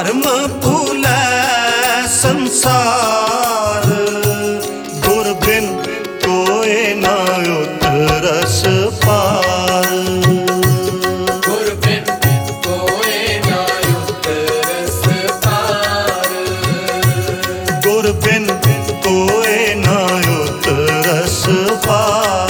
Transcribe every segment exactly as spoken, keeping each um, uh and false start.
परम फूलै संसार, गुर बिन कोई ना उतरस पार। गुर बिन कोई ना उतरस पार, गुर बिन कोई ना उतरस पार।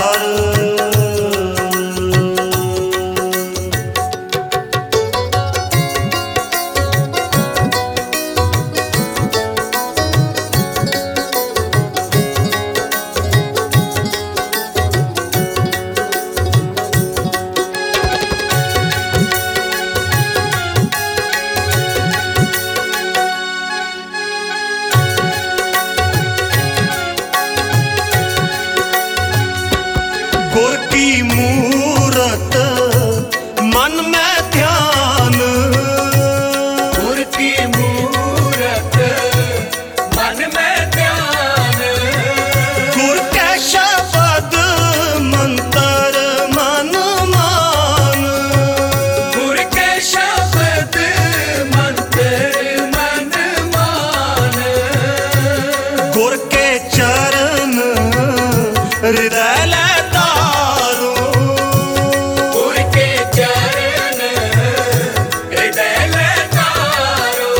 गुर की मूरत मन में ध्यान, गुर की मूरत मन में ध्यान, गुर के शब्द मंत्र मन मान, गुर के शब्द मंत्र मन मान, गुर के चरण हृदय ले तारो, गुर के चरण हृदय ले तारो।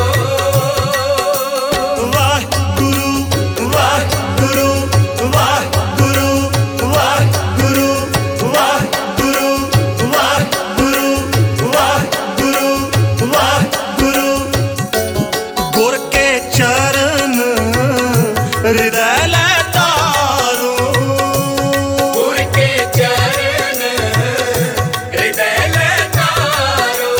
वाह गुरु वाह गुरु वाह गुरु वाह गुरु वाह गुरु वाह गुरु वाह गुरु वाह गुरु। गुर के चरण हृदय ले तारो, गुर के चरण हृदय ले तारो।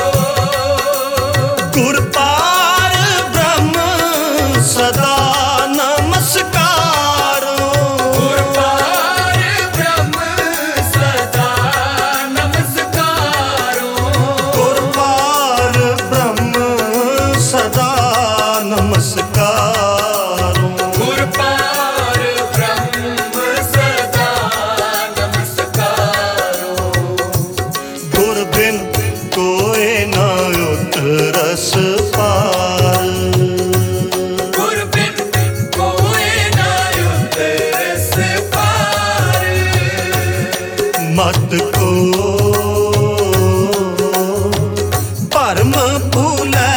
गुर पार ब्रह्म सदा नमस्कारो, गुर पार ब्रह्म सदा नमस्कारो, गुर पार ब्रह्म सदा नमस्कारो। गुर पार ब्रह्म सदा नमस्कारो। गुर बिन कोई ना उतरस पार, गुर बिन कोई ना उतरस पार। मत को परम फूलै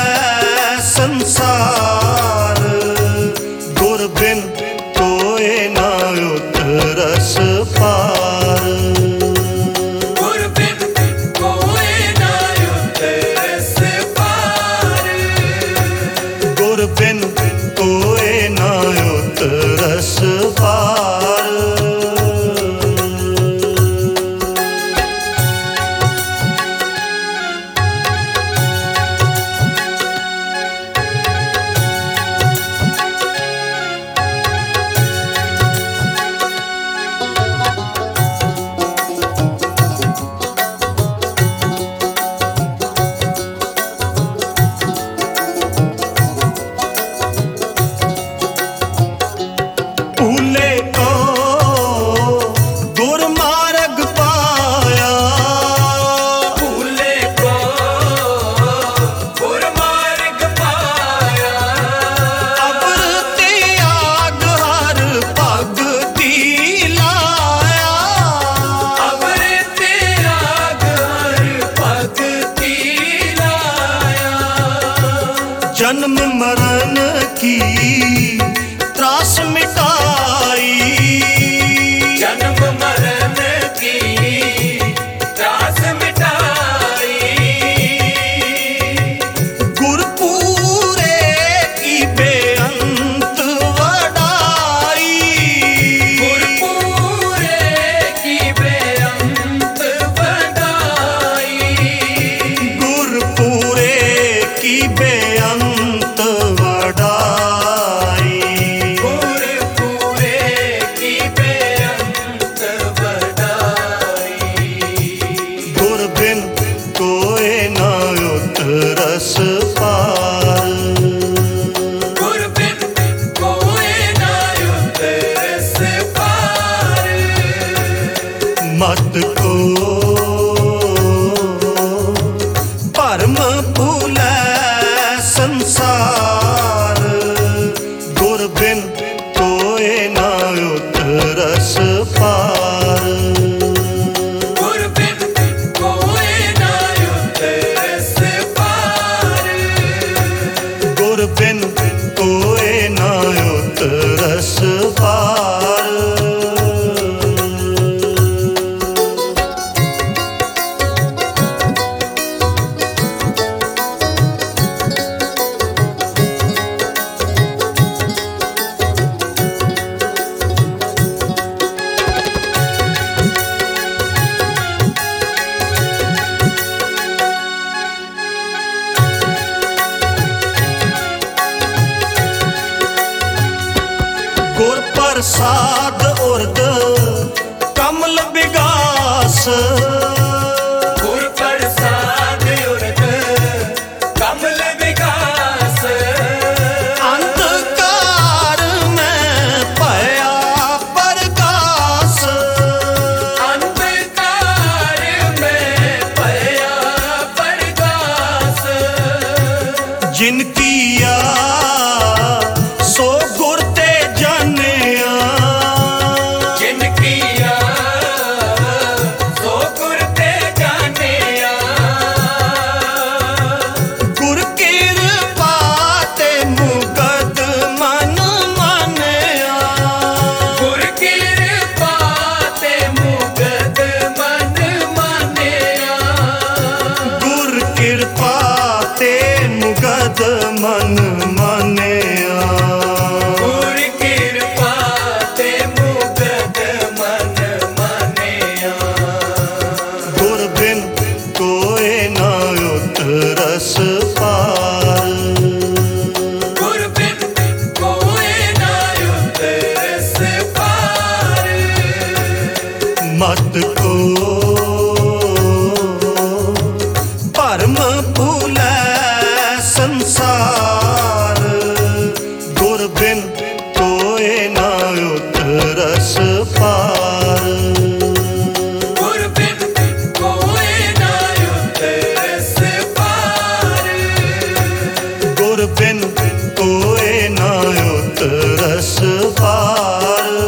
संसार, गुर बिन कोई ना उतरस पार। गुर बिन कोई ना उतरस पार। गुर बिन कोई ना उतरस पार। भूले को गुर मार्ग पाया, भूले को गुर मार्ग पाया। अबर त्याग हर भगति लाया, अबर त्याग हर भगति लाया। जन्म मरण की त्रास मिटाई, जन्म मरण की त्रास मिटाई। गुर पूरे की बेअंत वडाई, गुर पूरे की बेअंत बड़ाई। गुर पूरे की बेअंत वडाई। गुर पूरे की बेअंत बड़ाई। गुर बिन कोई ना उतरस पार, गुर बिन कोई ना उतरस पार। मत को परम फूलै संसार, प्रसाद उर्द कमल विगास गुर प्रसाद उर्द कमल विगास अंधकार में पया प्रकाश अंधकार में पया प्रकाश जिनकी या सो गुर ते जानिया जिनकी या सो गुर ते जानिया गुर कृपा ते मुगद मन मानिया गुर कृपा ते मुगद मन मानिया गुर कृपा ते मुगद मन मानिया गुर कृपा ते मुगद मन मानिया गुर बिन कोय ना उतरस पार गुर बिन कोय ना उतरस पार मत को परम भूलै संसार गुर बिन कोय ना उतरस पार गुर बिन कोय ना उतरस पार गुर बिन कोय ना उतरस पार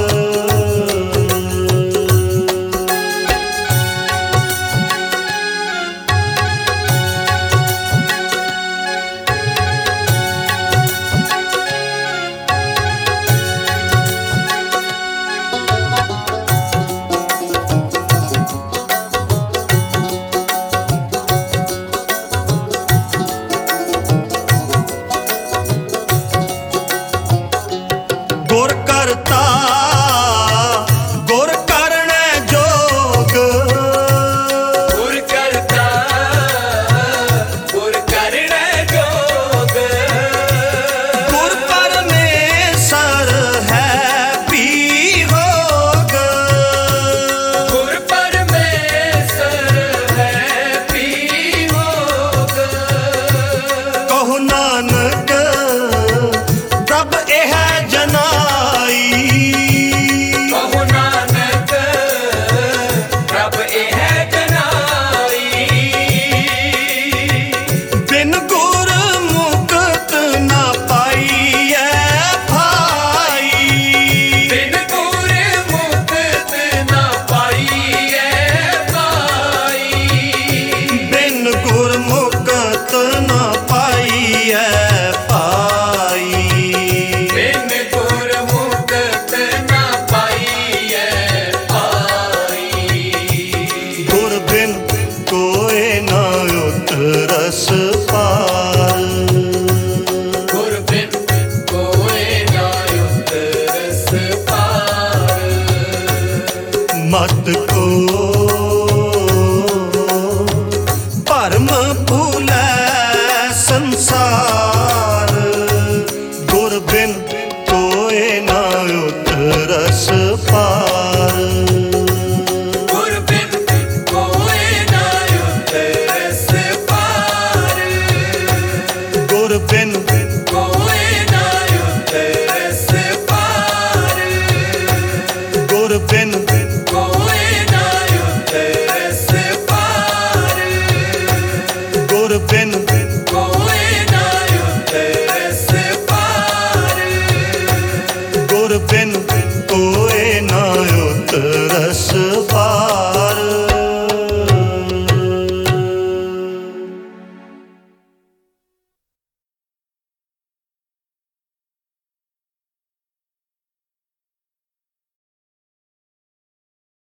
गुर करता गुर करने जोग गुर करता गुर करने जोग गुर परमेश्वर है भी होग गुर परमेश्वर है भी होग कहु नानक